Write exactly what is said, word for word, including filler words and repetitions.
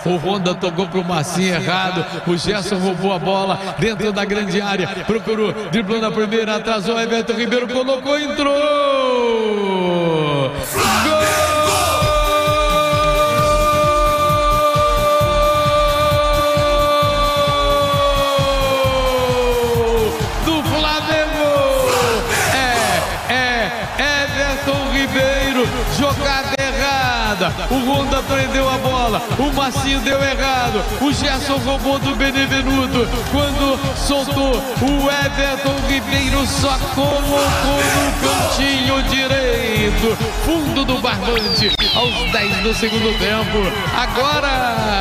O Honda tocou pro Marcinho errado. O Gerson roubou a bola dentro da grande área. Procurou, driblou na primeira, atrasou. Everton Ribeiro colocou, entrou. Gol! Do Flamengo! É, é, Everton Ribeiro, jogada errada. O Honda prendeu a bola, o Marcinho deu errado. O Gerson roubou do Benevenuto. Quando soltou, o Everton Ribeiro só colocou no cantinho direito, fundo do barbante, aos dez do segundo tempo. Agora